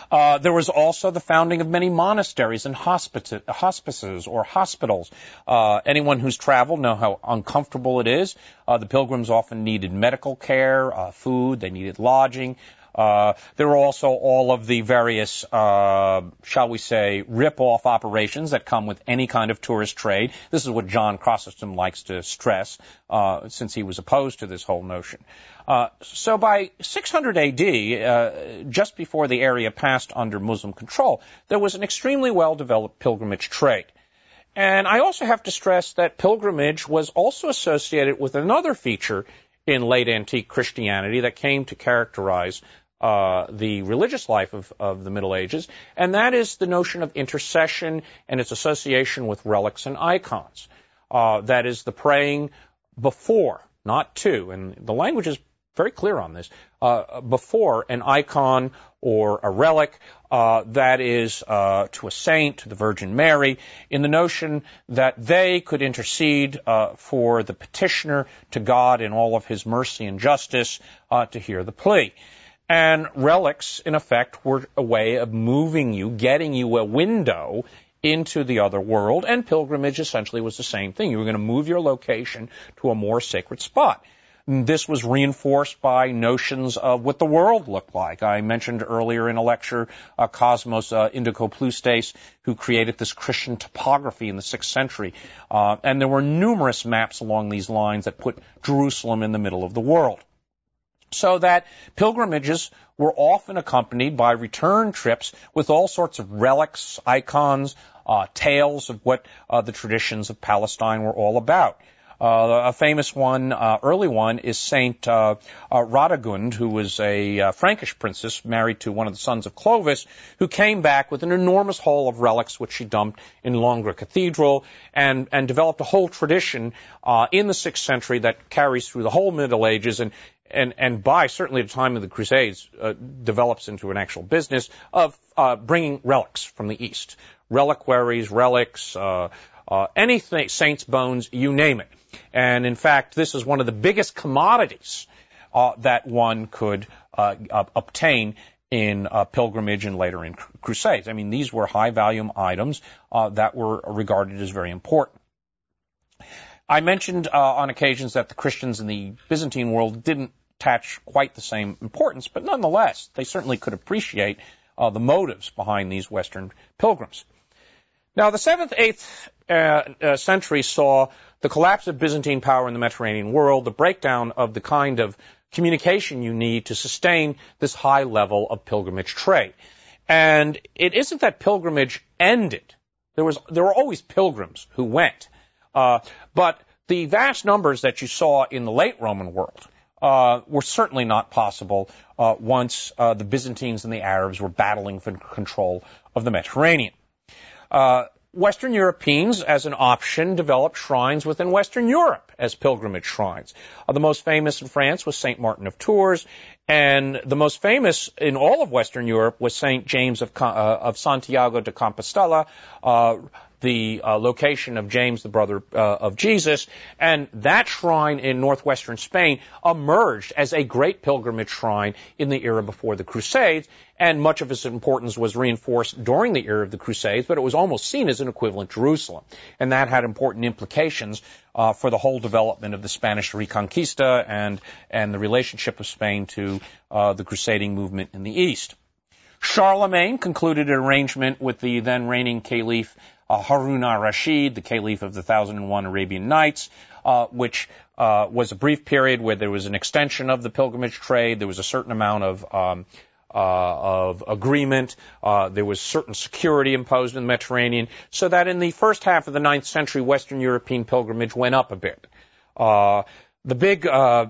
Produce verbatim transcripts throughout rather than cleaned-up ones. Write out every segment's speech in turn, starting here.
Uh, there was also the founding of many monasteries and hospice, hospices or hospitals. Uh, anyone who's traveled know how uncomfortable it is. Uh, the pilgrims often needed medical care, uh, food, they needed lodging. Uh, there were also all of the various, uh, shall we say, rip-off operations that come with any kind of tourist trade. This is what John Chrysostom likes to stress, uh, since he was opposed to this whole notion. Uh, so by six hundred A D, uh, just before the area passed under Muslim control, there was an extremely well-developed pilgrimage trade. And I also have to stress that pilgrimage was also associated with another feature in late antique Christianity that came to characterize uh, the religious life of, of the Middle Ages, and that is the notion of intercession and its association with relics and icons. Uh, that is the praying before, not to, and the language is very clear on this, uh, before an icon or a relic, uh, that is uh, to a saint, to the Virgin Mary, in the notion that they could intercede uh, for the petitioner to God in all of his mercy and justice uh, to hear the plea. And relics, in effect, were a way of moving you, getting you a window into the other world, and pilgrimage essentially was the same thing. You were going to move your location to a more sacred spot. This was reinforced by notions of what the world looked like. I mentioned earlier in a lecture uh, Cosmos uh, Indicopleustes, who created this Christian topography in the sixth century. Uh, and there were numerous maps along these lines that put Jerusalem in the middle of the world. So that pilgrimages were often accompanied by return trips with all sorts of relics, icons, uh, tales of what uh, the traditions of Palestine were all about. Uh, a famous one, uh, early one, is Saint uh, uh, Radegund, who was a uh, Frankish princess married to one of the sons of Clovis, who came back with an enormous haul of relics which she dumped in Langres Cathedral and, and developed a whole tradition uh, in the sixth century that carries through the whole Middle Ages and and, and by certainly the time of the Crusades uh, develops into an actual business of uh, bringing relics from the East. Reliquaries, relics, uh, uh, anything, saints' bones, you name it. And in fact, this is one of the biggest commodities uh, that one could uh, uh, obtain in uh, pilgrimage and later in cr- crusades. I mean, these were high-volume items uh, that were regarded as very important. I mentioned uh, on occasions that the Christians in the Byzantine world didn't attach quite the same importance, but nonetheless, they certainly could appreciate uh, the motives behind these Western pilgrims. Now, the seventh, eighth uh, uh, century saw the collapse of Byzantine power in the Mediterranean world, the breakdown of the kind of communication you need to sustain this high level of pilgrimage trade. And it isn't that pilgrimage ended. There was, there were always pilgrims who went. Uh, but the vast numbers that you saw in the late Roman world uh, were certainly not possible uh, once uh, the Byzantines and the Arabs were battling for control of the Mediterranean. Uh, Western Europeans, as an option, developed shrines within Western Europe as pilgrimage shrines. Uh, the most famous in France was Saint Martin of Tours, and the most famous in all of Western Europe was Saint James of, uh, of Santiago de Compostela, uh, the uh, location of James, the brother uh, of Jesus, and that shrine in northwestern Spain emerged as a great pilgrimage shrine in the era before the Crusades, and much of its importance was reinforced during the era of the Crusades, but it was almost seen as an equivalent Jerusalem, and that had important implications uh, for the whole development of the Spanish Reconquista and and the relationship of Spain to uh, the crusading movement in the East. Charlemagne concluded an arrangement with the then reigning Caliph Uh, Harun al-Rashid, the Caliph of the Thousand and One Arabian Nights, uh, which uh, was a brief period where there was an extension of the pilgrimage trade. There was a certain amount of um, uh, of agreement. Uh, there was certain security imposed in the Mediterranean, so that in the first half of the ninth century, Western European pilgrimage went up a bit. Uh, the big uh,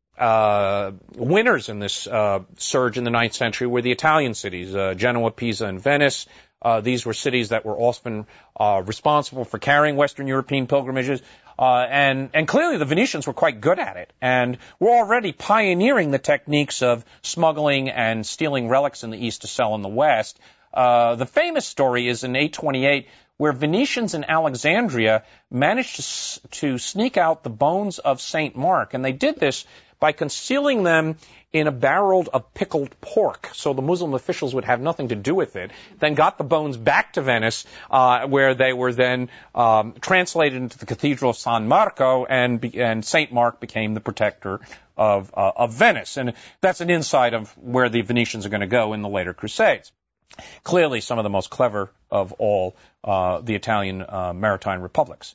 uh, winners in this uh, surge in the ninth century were the Italian cities, uh, Genoa, Pisa, and Venice. Uh, these were cities that were often uh, responsible for carrying Western European pilgrimages, uh, and, and clearly the Venetians were quite good at it, and were already pioneering the techniques of smuggling and stealing relics in the East to sell in the West. Uh, the famous story is in eight twenty-eight, where Venetians in Alexandria managed to, to sneak out the bones of Saint Mark, and they did this by concealing them in a barrel of pickled pork, so the Muslim officials would have nothing to do with it, then got the bones back to Venice, uh, where they were then um, translated into the Cathedral of San Marco, and, be, and Saint Mark became the protector of, uh, of Venice. And that's an insight of where the Venetians are going to go in the later Crusades. Clearly some of the most clever of all uh, the Italian uh, maritime republics.